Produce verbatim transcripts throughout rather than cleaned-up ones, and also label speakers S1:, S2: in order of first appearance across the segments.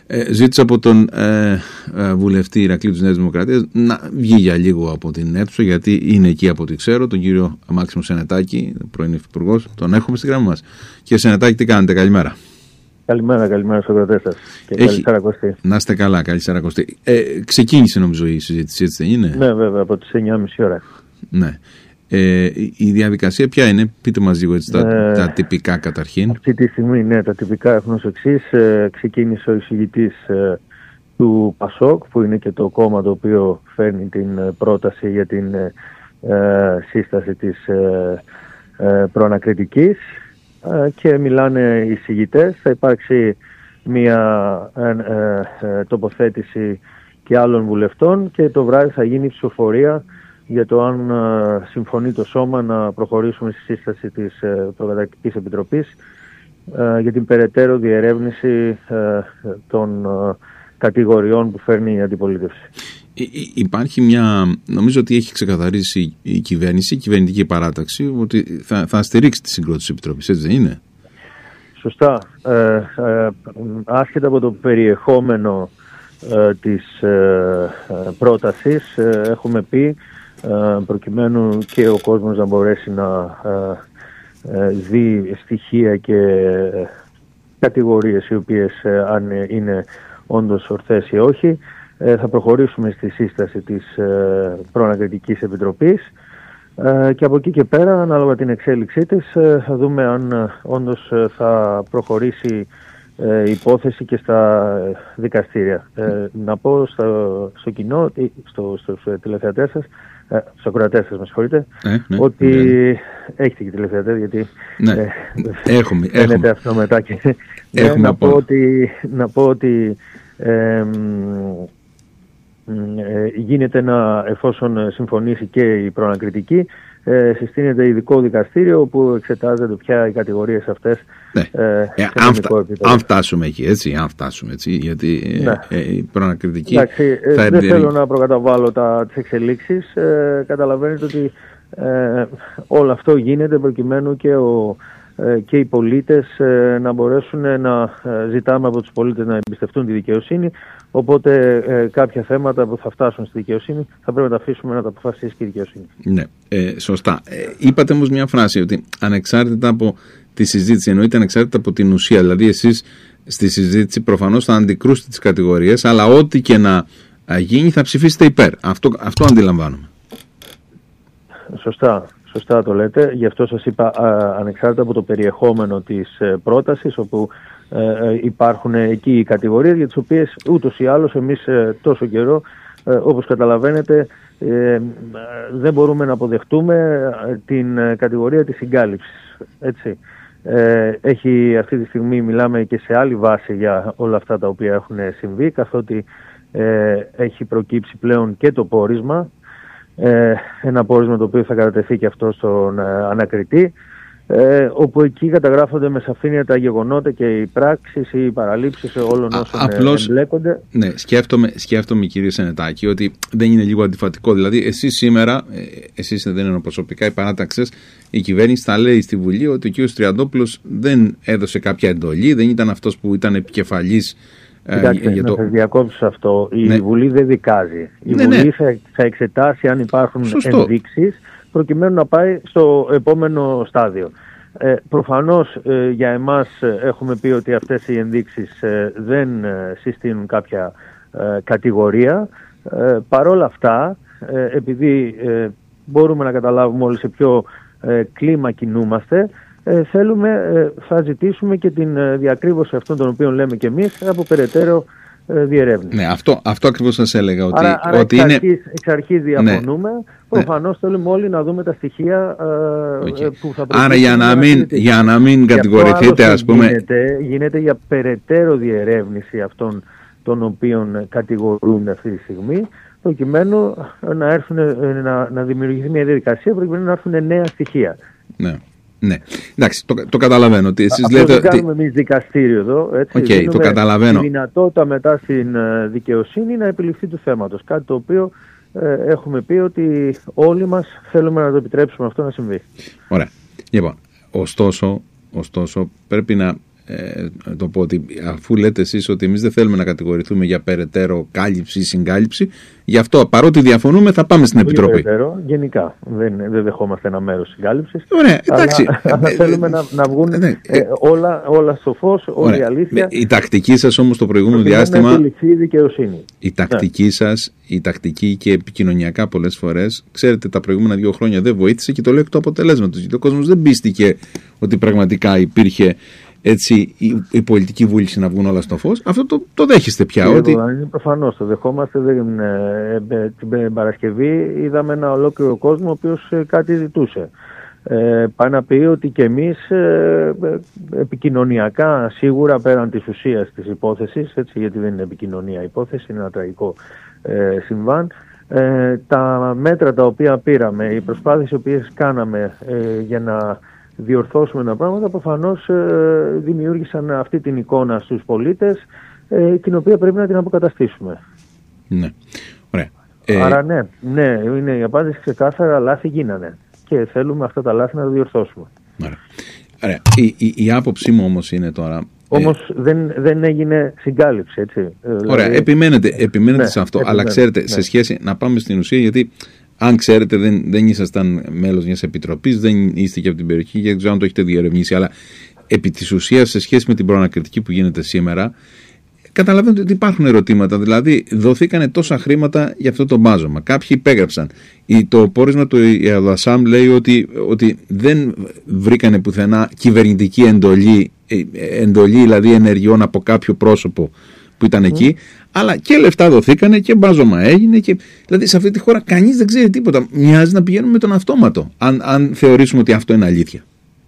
S1: Ε, ζήτησα από τον ε, ε, βουλευτή Ηρακλείου της Νέας Δημοκρατίας να βγει για λίγο από την αίθουσα, γιατί είναι εκεί από ό,τι ξέρω, τον κύριο Μάξιμο Σενετάκη, πρώην υφυπουργός, τον έχουμε στη γραμμή μας. Κύριε Σενετάκη, τι κάνετε, καλημέρα.
S2: Καλημέρα, καλημέρα στους ακροατές σας. Και
S1: Έχει...
S2: καλησπέρα Κωστή.
S1: Να είστε καλά, καλησπέρα Κωστή. Ε, ξεκίνησε νομίζω η συζήτηση, έτσι δεν είναι?
S2: Ναι, βέβαια, από τις εννιά και μισή ώρα.
S1: Ναι. Ε, η διαδικασία ποια είναι, πείτε μας λίγο έτσι, τα,
S2: ε,
S1: τα τυπικά καταρχήν.
S2: Αυτή τη στιγμή, ναι, τα τυπικά έχουν ως εξής. Ε, ξεκίνησε ο εισηγητής ε, του ΠΑΣΟΚ, που είναι και το κόμμα το οποίο φέρνει την ε, πρόταση για την ε, ε, σύσταση της ε, ε, προανακριτικής, ε, και μιλάνε οι εισηγητές. Θα υπάρξει μια ε, ε, ε, τοποθέτηση και άλλων βουλευτών και το βράδυ θα γίνει ψηφοφορία για το αν uh, συμφωνεί το σώμα να προχωρήσουμε στη σύσταση της uh, Προκαταρκτικής Επιτροπής uh, για την περαιτέρω διερεύνηση uh, των uh, κατηγοριών που φέρνει η αντιπολίτευση.
S1: Υ- υπάρχει μια, νομίζω ότι έχει ξεκαθαρίσει η κυβέρνηση, η κυβερνητική παράταξη, ότι θα, θα στηρίξει τη συγκρότηση της Επιτροπής, έτσι δεν είναι?
S2: Σωστά. Ε, ε, άσχετα από το περιεχόμενο ε, της ε, πρότασης, ε, έχουμε πει, προκειμένου και ο κόσμος να μπορέσει να δει στοιχεία και κατηγορίες οι οποίες αν είναι όντως ορθές ή όχι, θα προχωρήσουμε στη σύσταση της Προανακριτικής Επιτροπής και από εκεί και πέρα, ανάλογα την εξέλιξή της, θα δούμε αν όντως θα προχωρήσει η υπόθεση και στα δικαστήρια. Να πω στο, στο κοινό, στο, στους τηλεθεατές σας, Ε, στους ακροατές σας, με συγχωρείτε, ε, ναι, ότι ναι. Έχετε και τηλεθεατές, γιατί
S1: ναι. ε, έχουμε,
S2: φαίνεται αυτό μετά και ναι, να, πω ότι, να πω ότι ε, ε, ε, γίνεται να, εφόσον συμφωνήσει και η προανακριτική, ε, συστήνεται ειδικό δικαστήριο που εξετάζεται πια οι κατηγορίες αυτές.
S1: Ναι.
S2: Ε,
S1: ε, αν, φτα, αν φτάσουμε εκεί, έτσι, αν φτάσουμε έτσι, γιατί ναι. ε, ε, η προανακριτική...
S2: Εντάξει, θα δεν έρθει... θέλω να προκαταβάλω τα, τις εξελίξεις. Ε, καταλαβαίνετε ότι ε, όλο αυτό γίνεται προκειμένου και, ο, ε, και οι πολίτες ε, να μπορέσουν να ε, ζητάμε από τους πολίτες να εμπιστευτούν τη δικαιοσύνη. Οπότε ε, κάποια θέματα που θα φτάσουν στη δικαιοσύνη θα πρέπει να τα αφήσουμε να τα αποφασίσει και η δικαιοσύνη.
S1: Ναι, ε, σωστά. Ε, είπατε όμως μια φράση ότι ανεξάρτητα από τη συζήτηση, εννοείται ανεξάρτητα από την ουσία, δηλαδή εσείς στη συζήτηση προφανώς θα αντικρούσετε τις κατηγορίες, αλλά ό,τι και να γίνει θα ψηφίσετε υπέρ. Αυτό, αυτό αντιλαμβάνομαι.
S2: Σωστά. Σωστά το λέτε. Γι' αυτό σας είπα α, ανεξάρτητα από το περιεχόμενο της ε, πρότασης, όπου ε, υπάρχουν εκεί οι κατηγορίες για τις οποίες ούτως ή άλλως εμείς ε, τόσο καιρό, ε, όπως καταλαβαίνετε, ε, δεν μπορούμε να αποδεχτούμε την ε, κατηγορία της συγκάλυψης. Έτσι. Ε, έχει αυτή τη στιγμή, μιλάμε και σε άλλη βάση για όλα αυτά τα οποία έχουν συμβεί, καθότι ε, έχει προκύψει πλέον και το πόρισμα, ε, ένα πόρισμα το οποίο θα κατατεθεί και αυτό στον ε, ανακριτή, ε, όπου εκεί καταγράφονται με σαφήνεια τα γεγονότα και οι πράξεις ή οι παραλήψεις όλων όσων απλώς, εμπλέκονται.
S1: Ναι, σκέφτομαι, σκέφτομαι κύριε Σενετάκη ότι δεν είναι λίγο αντιφατικό. Δηλαδή εσείς σήμερα, εσείς δεν είναι προσωπικά οι παράταξες, η κυβέρνηση θα λέει στη Βουλή ότι ο κ. Τριαντόπουλος δεν έδωσε κάποια εντολή, δεν ήταν αυτός που ήταν επικεφαλής.
S2: Κοιτάξτε, για το... να σας διακόψω αυτό. Η ναι. Βουλή δεν δικάζει. Η ναι, Βουλή ναι. Θα, θα εξετάσει αν υπάρχουν Σωστό. ενδείξεις προκειμένου να πάει στο επόμενο στάδιο. Ε, προφανώς ε, για εμάς ε, έχουμε πει ότι αυτές οι ενδείξεις ε, δεν ε, συστήνουν κάποια ε, κατηγορία. Ε, παρόλα αυτά, ε, επειδή ε, μπορούμε να καταλάβουμε όλοι σε ποιο ε, κλίμα κινούμαστε, Ε, θέλουμε, ε, θα ζητήσουμε και την ε, διακρύβωση αυτών των οποίων λέμε και εμείς από περαιτέρω ε, διερεύνηση.
S1: Ναι, αυτό, αυτό ακριβώς σας έλεγα. Ότι,
S2: άρα, άρα
S1: ότι
S2: εξ,
S1: είναι...
S2: αρχής, εξ αρχής διαφωνούμε. Ναι. Προφανώς
S1: ναι.
S2: θέλουμε όλοι να δούμε τα στοιχεία ε,
S1: okay.
S2: που θα
S1: Άρα για να, μην, για να μην κατηγορηθείτε, ας πούμε...
S2: Γίνεται, γίνεται για περαιτέρω διερεύνηση αυτών των οποίων κατηγορούν αυτή τη στιγμή, προκειμένου να, έρθουν, να, να δημιουργηθεί μια διαδικασία προκειμένου να έρθουν νέα στοιχεία.
S1: Ναι. Ναι, εντάξει, το, το καταλαβαίνω. Ότι εσείς
S2: αυτό
S1: λέτε,
S2: δεν κάνουμε εμείς δικαστήριο εδώ. Έτσι,
S1: okay, το καταλαβαίνω.
S2: Τη δυνατότητα μετά στην uh, δικαιοσύνη να επιληφθεί του θέματος. Κάτι το οποίο ε, έχουμε πει ότι όλοι μας θέλουμε να το επιτρέψουμε αυτό να συμβεί.
S1: Ωραία. Λοιπόν, ωστόσο, ωστόσο πρέπει να ε, το πω ότι αφού λέτε εσείς ότι εμείς δεν θέλουμε να κατηγορηθούμε για περαιτέρω κάλυψη ή συγκάλυψη, γι' αυτό παρότι διαφωνούμε θα πάμε στην Επιτροπή.
S2: Περαιτέρω, γενικά δεν, δεν δεχόμαστε ένα μέρος συγκάλυψης.
S1: Ωραία, εντάξει.
S2: Αλλά, αλλά θέλουμε να, να βγουν ε, ε, όλα, όλα στο φως, όλη ωραία. Η αλήθεια.
S1: Η τακτική σας όμως το προηγούμενο διάστημα, η τακτική ναι. σας, η τακτική και επικοινωνιακά πολλές φορές, ξέρετε, τα προηγούμενα δύο χρόνια δεν βοήθησε και το λέω εκ του αποτελέσματος, γιατί ο κόσμος δεν πίστηκε ότι πραγματικά υπήρχε έτσι η, η πολιτική βούληση να βγουν όλα στο φως. Αυτό το, το δέχεστε πια?
S2: Και
S1: ότι...
S2: Είναι προφανώς, το δεχόμαστε. Δεν, ε, ε, την Παρασκευή είδαμε ένα ολόκληρο κόσμο ο οποίος ε, κάτι ζητούσε. Ε, πάει να πει ότι και εμείς ε, ε, επικοινωνιακά, σίγουρα πέραν της ουσίας της υπόθεσης, έτσι, γιατί δεν είναι επικοινωνία υπόθεση, είναι ένα τραγικό ε, συμβάν, ε, τα μέτρα τα οποία πήραμε, οι προσπάθειες οι οποίες κάναμε ε, για να διορθώσουμε τα πράγματα, προφανώς ε, δημιούργησαν αυτή την εικόνα στους πολίτες, ε, την οποία πρέπει να την αποκαταστήσουμε.
S1: Ναι. Ωραία.
S2: Άρα ναι, ναι, είναι η απάντηση ξεκάθαρα, λάθη γίνανε και θέλουμε αυτά τα λάθη να τα διορθώσουμε.
S1: Ωραία. Ωραία. Η, η, η άποψή μου όμως είναι τώρα...
S2: Όμως ε... δεν, δεν έγινε συγκάλυψη, έτσι.
S1: Ωραία, δηλαδή... επιμένετε, επιμένετε ναι, σε αυτό, επιμένετε, αλλά ξέρετε, ναι. σε σχέση, να πάμε στην ουσία, γιατί αν ξέρετε δεν, δεν ήσασταν μέλος μιας επιτροπής, δεν είστε και από την περιοχή, γιατί δεν ξέρω αν το έχετε διερευνήσει, αλλά επί της ουσίας σε σχέση με την προανακριτική που γίνεται σήμερα, καταλαβαίνετε ότι υπάρχουν ερωτήματα. Δηλαδή, δοθήκανε τόσα χρήματα για αυτό το μπάζωμα. Κάποιοι υπέγραψαν. Το πόρισμα του ΕΑΔΟΑΣΑΜ λέει ότι, ότι δεν βρήκανε πουθενά κυβερνητική εντολή, εντολή δηλαδή ενεργειών από κάποιο πρόσωπο που ήταν mm. εκεί, αλλά και λεφτά δοθήκανε και μπάζωμα έγινε. Και, δηλαδή, σε αυτή τη χώρα κανείς δεν ξέρει τίποτα. Μοιάζει να πηγαίνουμε με τον αυτόματο, αν, αν θεωρήσουμε ότι αυτό είναι αλήθεια.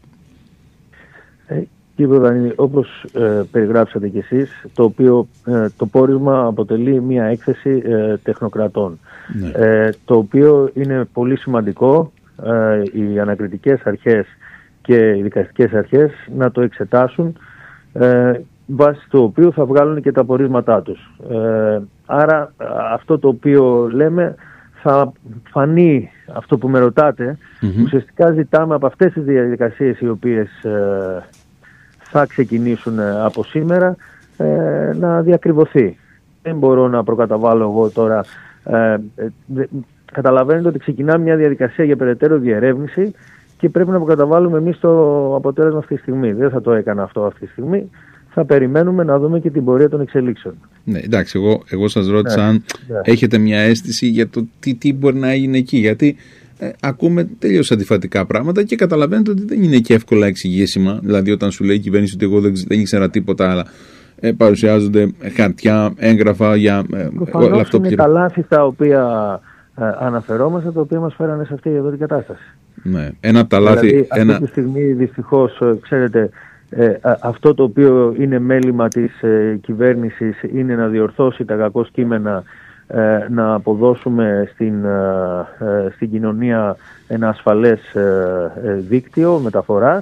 S2: Κύριε Πρωτανίδη, όπως ε, περιγράψατε κι εσείς, το οποίο ε, το πόρισμα αποτελεί μια έκθεση ε, τεχνοκρατών, ναι. ε, το οποίο είναι πολύ σημαντικό ε, οι ανακριτικές αρχές και οι δικαστικές αρχές να το εξετάσουν, ε, βάσει του οποίου θα βγάλουν και τα πορίσματά τους. Ε, άρα αυτό το οποίο λέμε θα φανεί, αυτό που με ρωτάτε, mm-hmm. ουσιαστικά ζητάμε από αυτές τις διαδικασίες οι οποίες ε, θα ξεκινήσουν από σήμερα ε, να διακριβωθεί. Δεν μπορώ να προκαταβάλω εγώ τώρα. Ε, ε, καταλαβαίνετε ότι ξεκινά μια διαδικασία για περαιτέρω διερεύνηση και πρέπει να προκαταβάλουμε εμείς το αποτέλεσμα αυτή τη στιγμή. Δεν θα το έκανα αυτό αυτή τη στιγμή. Θα περιμένουμε να δούμε και την πορεία των εξελίξεων.
S1: Ναι, εντάξει, εγώ, εγώ σας ρώτησα
S2: ναι,
S1: αν
S2: ναι.
S1: έχετε μια αίσθηση για το τι, τι μπορεί να έγινε εκεί. Γιατί Ε, ακούμε τελείως αντιφατικά πράγματα και καταλαβαίνετε ότι δεν είναι και εύκολα εξηγήσιμα. Δηλαδή, όταν σου λέει η κυβέρνηση ότι εγώ δεν, δεν ήξερα τίποτα, αλλά ε, παρουσιάζονται χαρτιά, έγγραφα για ε,
S2: όλα αυτά. Είναι τα λάθη τα οποία ε, αναφερόμαστε, τα οποία μας φέρανε σε αυτή εδώ την κατάσταση.
S1: Ναι, ένα από τα λάθη.
S2: Δηλαδή,
S1: ένα...
S2: αυτή τη στιγμή, δυστυχώς, ξέρετε, ε, αυτό το οποίο είναι μέλημα της ε, κυβέρνησης είναι να διορθώσει τα κακό κείμενα, να αποδώσουμε στην, στην κοινωνία ένα ασφαλές δίκτυο μεταφοράς.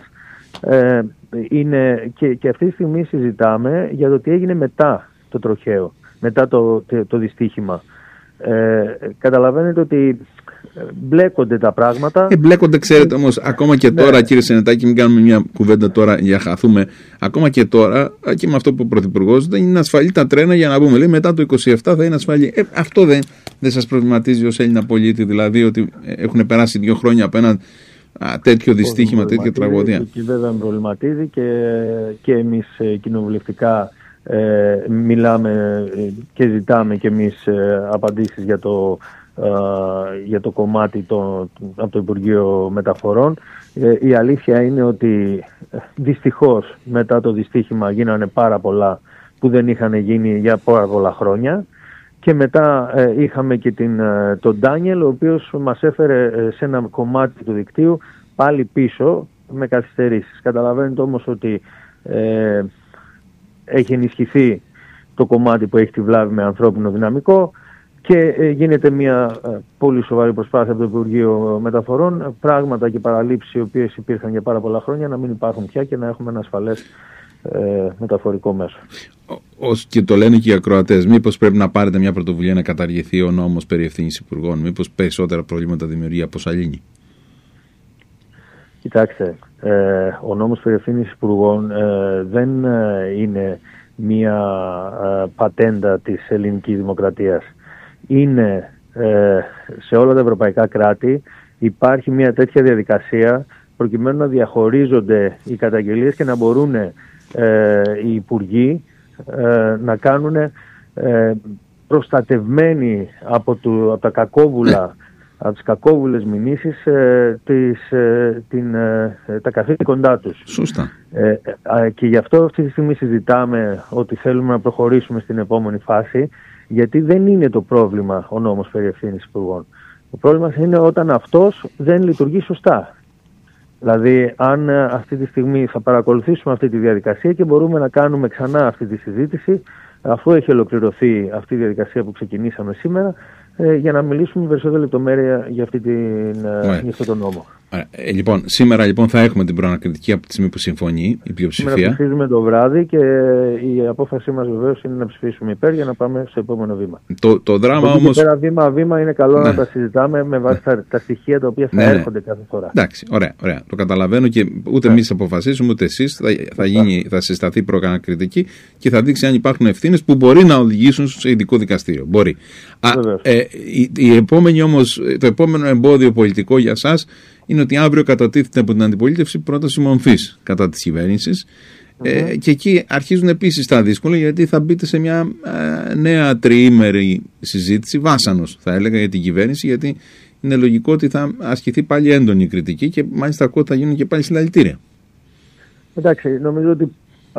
S2: Είναι, και, και αυτή τη στιγμή συζητάμε για το τι έγινε μετά το τροχαίο, μετά το, το, το δυστύχημα. Ε, καταλαβαίνετε ότι μπλέκονται τα πράγματα.
S1: Ε, μπλέκονται, ξέρετε όμως, ακόμα και τώρα, ναι. κύριε Σενετάκη, μην κάνουμε μια κουβέντα τώρα για χαθούμε. Ακόμα και τώρα, και με αυτό που ο Πρωθυπουργός, δεν είναι ασφαλή τα τρένα για να πούμε. Λέει μετά το είκοσι επτά θα είναι ασφαλή. Ε, αυτό δεν, δεν σας προβληματίζει ως Έλληνα πολίτη, δηλαδή ότι έχουν περάσει δύο χρόνια από ένα α, τέτοιο δυστύχημα, τέτοια τραγωδία.
S2: Και βέβαια με προβληματίζει και, και εμείς κοινοβουλευτικά ε, μιλάμε και ζητάμε και εμείς ε, απαντήσεις για το Uh, για το κομμάτι το, από το Υπουργείο Μεταφορών. Ε, η αλήθεια είναι ότι δυστυχώς μετά το δυστύχημα γίνανε πάρα πολλά που δεν είχαν γίνει για πάρα πολλά χρόνια και μετά ε, είχαμε και την, ε, τον Ντάνιελ, ο οποίος μας έφερε ε, σε ένα κομμάτι του δικτύου πάλι πίσω με καθυστερήσεις. Καταλαβαίνετε όμως ότι ε, έχει ενισχυθεί το κομμάτι που έχει τη βλάβη με ανθρώπινο δυναμικό και ε, γίνεται μια ε, πολύ σοβαρή προσπάθεια από το Υπουργείο Μεταφορών, πράγματα και παραλήψεις οι οποίες υπήρχαν για πάρα πολλά χρόνια να μην υπάρχουν πια και να έχουμε ένα ασφαλές ε, μεταφορικό μέσο.
S1: Ως και το λένε και οι ακροατές, μήπως πρέπει να πάρετε μια πρωτοβουλία να καταργηθεί ο νόμος περί ευθύνης υπουργών, μήπως περισσότερα προβλήματα δημιουργεί από Σαλήνη?
S2: Κοιτάξτε, ε, ο νόμος περί ευθύνης υπουργών ε, δεν ε, είναι μία ε, πατέντα της ελληνικής δημοκρατίας. Είναι ε, σε όλα τα ευρωπαϊκά κράτη υπάρχει μία τέτοια διαδικασία προκειμένου να διαχωρίζονται οι καταγγελίες και να μπορούν ε, οι υπουργοί ε, να κάνουν ε, προστατευμένοι από, του, από τα κακόβουλα από τις κακόβουλες μηνύσεις ε, τις, ε, την, ε, τα καθήκοντά τους.
S1: Σωστά.
S2: Ε, ε, και γι' αυτό αυτή τη στιγμή συζητάμε ότι θέλουμε να προχωρήσουμε στην επόμενη φάση, γιατί δεν είναι το πρόβλημα ο νόμος περί ευθύνης υπουργών. Το πρόβλημα είναι όταν αυτός δεν λειτουργεί σωστά. Δηλαδή, αν ε, αυτή τη στιγμή θα παρακολουθήσουμε αυτή τη διαδικασία και μπορούμε να κάνουμε ξανά αυτή τη συζήτηση, αφού έχει ολοκληρωθεί αυτή η διαδικασία που ξεκινήσαμε σήμερα, ε, για να μιλήσουμε με περισσότερη λεπτομέρεια για, αυτή την, ε, για αυτόν τον νόμο.
S1: Ε, λοιπόν, σήμερα λοιπόν θα έχουμε την προανακριτική από τη στιγμή που συμφωνεί η πλειοψηφία.
S2: Σήμερα ψηφίζουμε το βράδυ και η απόφασή μας βεβαίως είναι να ψηφίσουμε υπέρ για να πάμε στο επόμενο βήμα.
S1: Το, το δράμα
S2: όμως...
S1: Πέρα
S2: βήμα-βήμα είναι καλό
S1: ναι.
S2: να τα συζητάμε με βάση ναι. τα, τα στοιχεία τα οποία θα ναι, έρχονται κάθε φορά.
S1: Εντάξει, ωραία, ωραία. Το καταλαβαίνω και ούτε ναι. εμείς αποφασίσουμε ούτε εσείς. Θα, θα, γίνει, θα συσταθεί προανακριτική και θα δείξει αν υπάρχουν ευθύνες που μπορεί να οδηγήσουν σε ειδικό δικαστήριο. Μπορεί. Α, ε, η, η επόμενη όμως, το επόμενο εμπόδιο πολιτικό για σας είναι ότι αύριο κατατίθεται από την αντιπολίτευση πρόταση μομφής κατά της κυβέρνησης mm-hmm. ε, και εκεί αρχίζουν επίσης τα δύσκολα, γιατί θα μπείτε σε μια ε, νέα τριήμερη συζήτηση, βάσανος θα έλεγα, για την κυβέρνηση, γιατί είναι λογικό ότι θα ασκηθεί πάλι έντονη κριτική και μάλιστα ακούω ότι θα γίνουν και πάλι συλλαλητήρια.
S2: Εντάξει, νομίζω ότι α,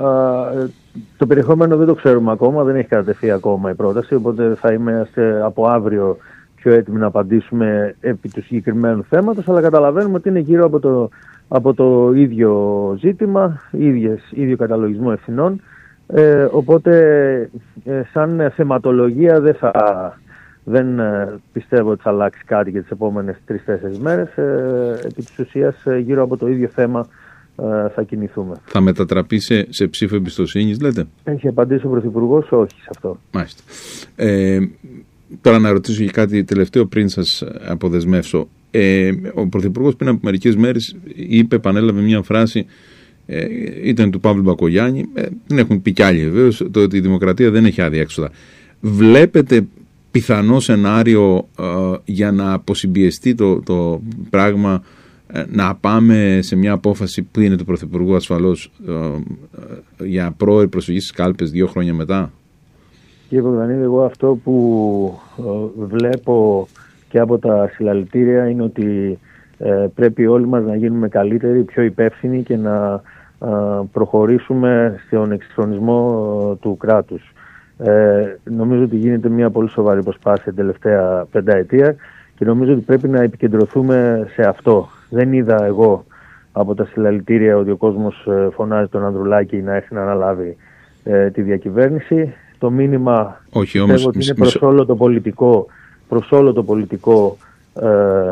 S2: το περιεχόμενο δεν το ξέρουμε ακόμα, δεν έχει κατατεθεί ακόμα η πρόταση, οπότε θα είμαστε από αύριο πιο έτοιμοι να απαντήσουμε επί του συγκεκριμένου θέματος, αλλά καταλαβαίνουμε ότι είναι γύρω από το, από το ίδιο ζήτημα, ίδιες, ίδιο καταλογισμό ευθυνών, ε, οπότε ε, σαν θεματολογία δεν, θα, δεν ε, πιστεύω ότι θα αλλάξει κάτι για τις επόμενες τρεις-τέσσερις μέρες. Ε, επί της ουσίας ε, γύρω από το ίδιο θέμα ε, θα κινηθούμε. Θα
S1: μετατραπεί σε, σε ψήφο εμπιστοσύνης, λέτε?
S2: Έχει απαντήσει ο Πρωθυπουργός, όχι σε αυτό.
S1: Μάλιστα. Ε, Τώρα να ρωτήσω και κάτι τελευταίο πριν σας αποδεσμεύσω. Ε, ο Πρωθυπουργός πριν από μερικές μέρες είπε, επανέλαβε μια φράση, ε, ήταν του Παύλου Μπακογιάννη, ε, δεν έχουν πει κι άλλοι βεβαίως, το ότι η δημοκρατία δεν έχει άδεια έξοδα. Βλέπετε πιθανό σενάριο ε, για να αποσυμπιεστεί το, το πράγμα, ε, να πάμε σε μια απόφαση που είναι του Πρωθυπουργού ασφαλώς ε, ε, για πρόορη προσφυγή στις κάλπες δύο χρόνια μετά?
S2: Κύριε Παπαδανίδη, εγώ αυτό που ε, βλέπω και από τα συλλαλητήρια είναι ότι ε, πρέπει όλοι μας να γίνουμε καλύτεροι, πιο υπεύθυνοι και να ε, προχωρήσουμε στον εξυγχρονισμό ε, του κράτους. Ε, νομίζω ότι γίνεται μια πολύ σοβαρή προσπάθεια την τελευταία πενταετία και νομίζω ότι πρέπει να επικεντρωθούμε σε αυτό. Δεν είδα εγώ από τα συλλαλητήρια ότι ο κόσμος ε, φωνάζει τον Ανδρουλάκη να έρθει να αναλάβει ε, τη διακυβέρνηση. Το μήνυμα
S1: Όχι, όμως,
S2: πιστεύω ότι είναι προς όλο το πολιτικό, προς όλο το πολιτικό ε,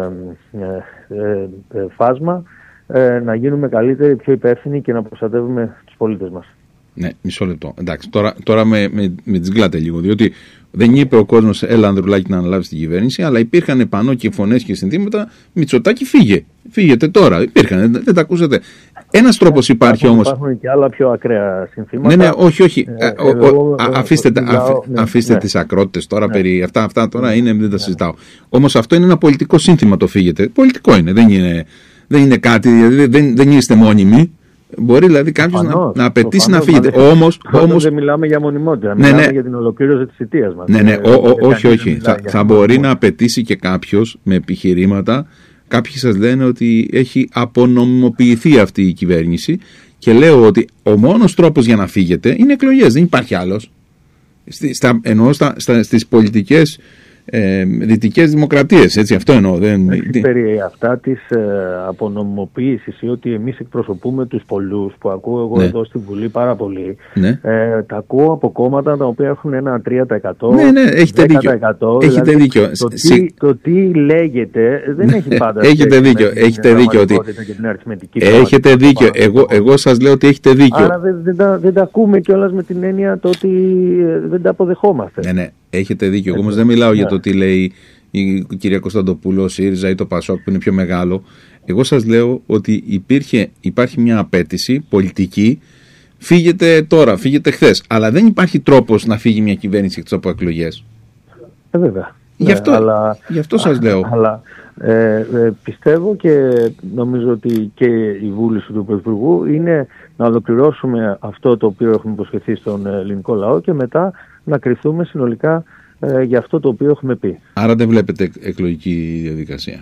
S2: ε, ε, φάσμα ε, να γίνουμε καλύτεροι, πιο υπεύθυνοι και να προστατεύουμε τους πολίτες μας.
S1: Ναι, μισό λεπτό. Εντάξει, τώρα, τώρα με, με, με τις γκλάτε λίγο, διότι δεν είπε ο κόσμος έλα Ανδρουλάκη να αναλάβει την κυβέρνηση, αλλά υπήρχαν επάνω και φωνές και συνθήματα Μητσοτάκη φύγε, φύγετε τώρα, υπήρχαν, δεν, δεν τα ακούσατε. Ένας τρόπος υπάρχει όμως.
S2: Υπάρχουν και άλλα πιο ακραία συνθήματα.
S1: Ναι, ναι, όχι, όχι. Ε, ο, ο, ο, αφήστε αφ, ναι, αφήστε ναι. τις ακρότητες τώρα, ναι. περί αυτά, αυτά τώρα είναι, δεν τα ναι. συζητάω. Όμως αυτό είναι ένα πολιτικό σύνθημα, το φύγετε. Πολιτικό είναι, δεν είναι, δεν είναι κάτι, δηλαδή δεν, δεν είστε μόνιμοι. Μπορεί δηλαδή κάποιος να, να απαιτήσει να φύγετε. Όμως, όμως
S2: δεν μιλάμε για μονιμότητα,
S1: ναι,
S2: μιλάμε
S1: ναι.
S2: για την ολοκλήρωση της θητείας μας.
S1: Ναι, ναι, ο, ο, όχι, όχι. Θα, θα μπορεί να απαιτήσει και κάποιος με επιχειρήματα. Κάποιοι σας λένε ότι έχει απονομιμοποιηθεί αυτή η κυβέρνηση και λέω ότι ο μόνος τρόπος για να φύγετε είναι εκλογές, δεν υπάρχει άλλος. Στα, εννοώ στα, στα, στις πολιτικές ε, δυτικές δημοκρατίες, έτσι, αυτό εννοώ. Δεν...
S2: Έχει περί αυτά της ε, απονομιμοποίησης ή ότι εμείς εκπροσωπούμε τους πολλούς που ακούω εγώ
S1: ναι.
S2: εδώ στην Βουλή πάρα πολύ.
S1: Ναι.
S2: Ε, τα ακούω από κόμματα τα οποία έχουν ένα τρία τοις εκατό,
S1: ναι, ναι, έχετε δέκα τοις εκατό. Έχετε
S2: δηλαδή,
S1: δίκιο.
S2: Το τι, το τι λέγεται δεν έχει πάντα.
S1: Έχετε δίκιο. Έχετε δίκιο. Ότι... Έχετε δίκιο. Εγώ, εγώ σας λέω ότι έχετε δίκιο.
S2: Άρα δεν, δεν, τα, δεν τα ακούμε κιόλας με την έννοια το ότι δεν τα αποδεχόμαστε.
S1: Ναι, ναι. Έχετε δίκιο. Εγώ όμως δεν μιλάω yeah. για το τι λέει η κυρία Κωνσταντοπούλου, ο ΣΥΡΙΖΑ ή το ΠΑΣΟΚ που είναι πιο μεγάλο. Εγώ σας λέω ότι υπήρχε, υπάρχει μια απέτηση πολιτική, φύγετε τώρα, φύγετε χθες, αλλά δεν υπάρχει τρόπος να φύγει μια κυβέρνηση εκτός από εκλογές.
S2: Ε, βέβαια.
S1: Γι' αυτό,
S2: ναι, αλλά,
S1: γι' αυτό σας λέω.
S2: Αλλά ε, ε, πιστεύω και νομίζω ότι και η βούληση του Πρωθυπουργού είναι να ολοκληρώσουμε αυτό το οποίο έχουμε υποσχεθεί στον ελληνικό λαό και μετά να κριθούμε συνολικά ε, για αυτό το οποίο έχουμε πει.
S1: Άρα δεν βλέπετε εκλογική διαδικασία?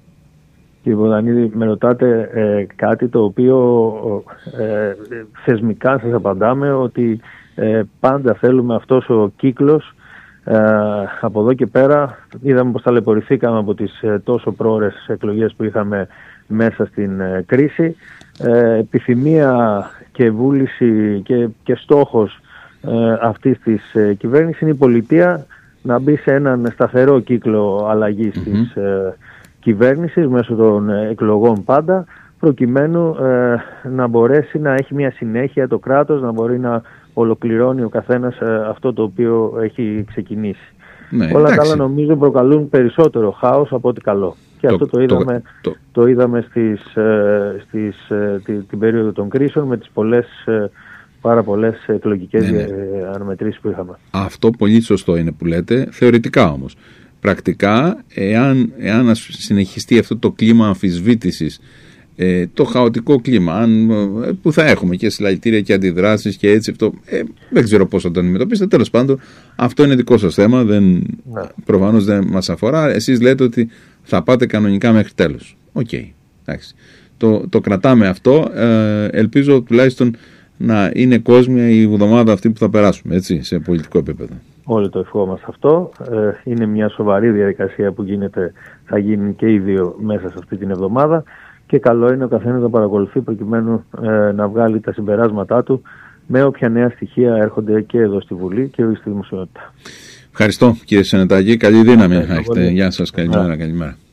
S2: Κύριε Βοδανίδη, με ρωτάτε ε, κάτι το οποίο ε, θεσμικά σας απαντάμε ότι ε, πάντα θέλουμε αυτός ο κύκλος. Ε, από εδώ και πέρα είδαμε πως ταλαιπωρηθήκαμε από τις ε, τόσο πρόωρες εκλογές που είχαμε μέσα στην ε, κρίση. Ε, επιθυμία και βούληση και, και στόχος ε, αυτής της ε, κυβέρνησης είναι η πολιτεία να μπει σε έναν σταθερό κύκλο αλλαγής mm-hmm. της ε, κυβέρνησης μέσω των ε, εκλογών πάντα, προκειμένου ε, να μπορέσει να έχει μια συνέχεια το κράτος, να μπορεί να ολοκληρώνει ο καθένας ε, αυτό το οποίο έχει ξεκινήσει. Ναι, όλα τα άλλα νομίζω προκαλούν περισσότερο χάος από ό,τι καλό. Και το, αυτό το είδαμε, το, το... το είδαμε στις, ε, στις, ε, την, την περίοδο των κρίσεων με τις πολλές, ε, πάρα πολλές εκλογικές ναι, ναι. ε, αναμετρήσεις που είχαμε. Αυτό πολύ σωστό είναι που λέτε, θεωρητικά όμως. Πρακτικά, εάν, εάν συνεχιστεί αυτό το κλίμα αμφισβήτησης, Ε, το χαοτικό κλίμα αν, ε, που θα έχουμε και συλλαλητήρια και αντιδράσεις και έτσι αυτό, ε, δεν ξέρω πώς θα το αντιμετωπίσετε. Τέλος πάντων, αυτό είναι δικό σας θέμα, δεν, ναι. προφανώς δεν μας αφορά. Εσείς λέτε ότι θα πάτε κανονικά μέχρι τέλος. Οκ, okay, εντάξει. Το, το κρατάμε αυτό. Ε, ελπίζω τουλάχιστον να είναι κόσμια η εβδομάδα αυτή που θα περάσουμε, έτσι, σε πολιτικό επίπεδο. Όλοι το ευχόμαστε αυτό. Ε, είναι μια σοβαρή διαδικασία που γίνεται, θα γίνει και οι δύο μέσα σε αυτή την εβδομάδα. Και καλό είναι ο καθένας να παρακολουθεί προκειμένου ε, να βγάλει τα συμπεράσματά του με όποια νέα στοιχεία έρχονται και εδώ στη Βουλή και στη δημοσιότητα. Ευχαριστώ κύριε Σενετάκη. Καλή δύναμη. Γεια σας. Καλημέρα. Καλημέρα.